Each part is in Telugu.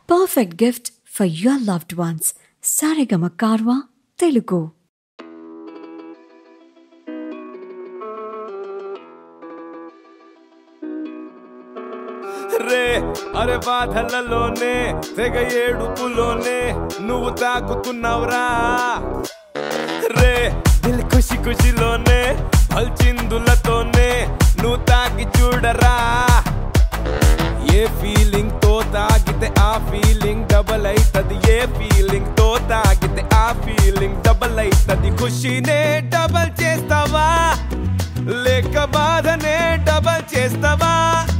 perfect gift for your loved ones. Saregama Karwa Telugu. రే అరే బాధలలోనే తెగ ఏడుపులోనే నువ్వు తాకుతున్నావురా రే దిల్ ఖుషి ఖుషిలోనే పల్చిందులతోనే నువ్వు తాకి చూడరా ఏ ఫీలింగ్ తో తాగితే ఆ ఫీలింగ్ డబల్ అయితది ఏ ఫీలింగ్ తో తాగితే ఆ ఫీలింగ్ డబల్ అయితది ఖుషినే డబల్ చేస్తావా లేక బాధనే డబల్ చేస్తావా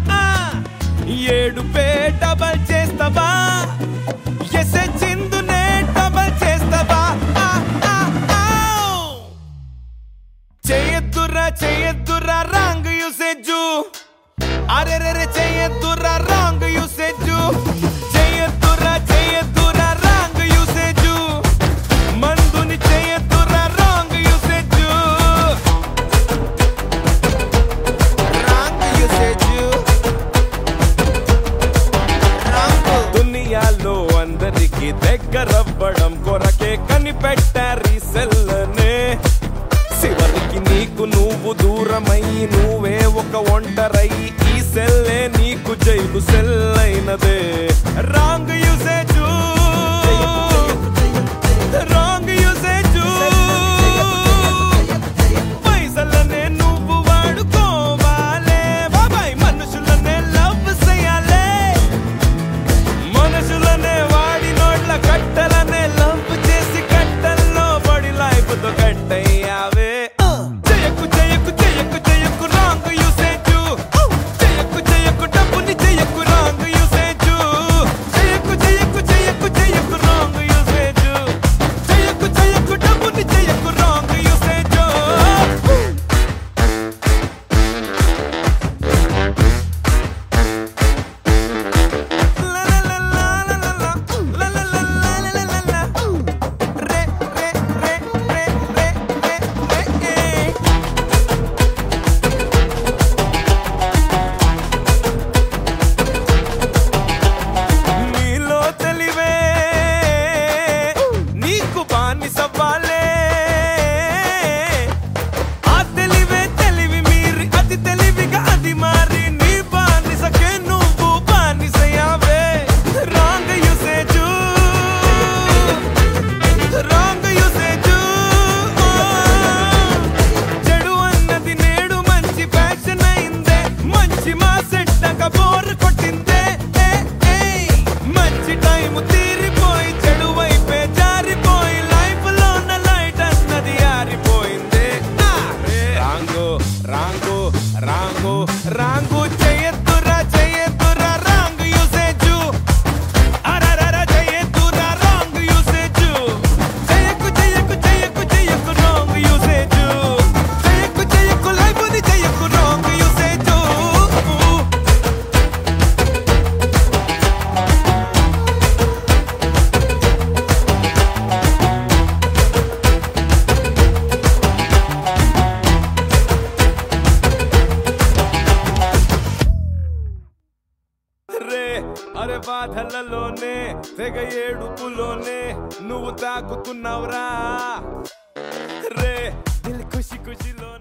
ఏడుపే డబల్ చేస్తావా ఎసే చిందునే డబల్ చేస్తావా చేయద్దురా రాంగ్ యూసేజు అరే రే చేయద్దురా రాంగ్ యూసేజు చేయద్దురా రాంగ్ యూసేజు మందుని చేయద్దురా రాంగ్ యూసేజు రాంగ్ యూసేజు దునియాలో అందరికి దగ్గరవ్వడం కొరకే కనిపెట్టారు ఈ సెల్లనే చివరికి నీకు నువ్వు దూరమై నువ్వే ఒక ఒంటరై ఈ సెల్లే నీకు జైలు సెల్లైనదే రాంగ్ యూసేజు రాంగ్ యూసేజు పైసలనే నువ్వు వాడుకోవాలే బాబాయ్ మనుషులనే లవ్ చేయాలే మనుషులనే వాడి నోట్ల కట్టలనే లంప్ చేసి కట్టల్లో పడి లైఫ్ తో కట్టయ్యావే చేయకు రాంగ్ యూసేజు చేయకు డబ్బుని చేయకు రాంగ్ యూసేజు చేయకు రాంగ్ యూసేజు చేయకు డబ్బుని చేయకు రాంగ్ యూసేజు నీలో తెలివే నీకు బానిసవ్వాలే ఆ తెలివి మీరి అతి తెలివిగా అది మారి నీ బానిసకే నువ్వు బానిసయ్యావే రాంగ్ యూసేజు రాంగ్ యూసేజు చెడు అన్నది నేడు మంచి ఫ్యాషన్ అయిందే మంచి మా సెట్టక బోర్ కొట్టిందే మంచి టైము తీరిపోయి చెడు వైపే జారిపోయి లైఫ్ లోన లైట్ అన్నది ఆరిపోయిందే రాంగు చేయద్దురా రాంగ్ యూసేజు అరరర చేయద్దురా రాంగ్ యూసేజు చేయకు రాంగ్ యూసేజు చేయకు లైఫ్ ని చేయకు రాంగ్ యూసేజు రే అరే బాధలలోనే తెగ ఏడుపులోనే నువ్వు తాకుతున్నావురా రే దిల్ ఖుషి ఖుషిలో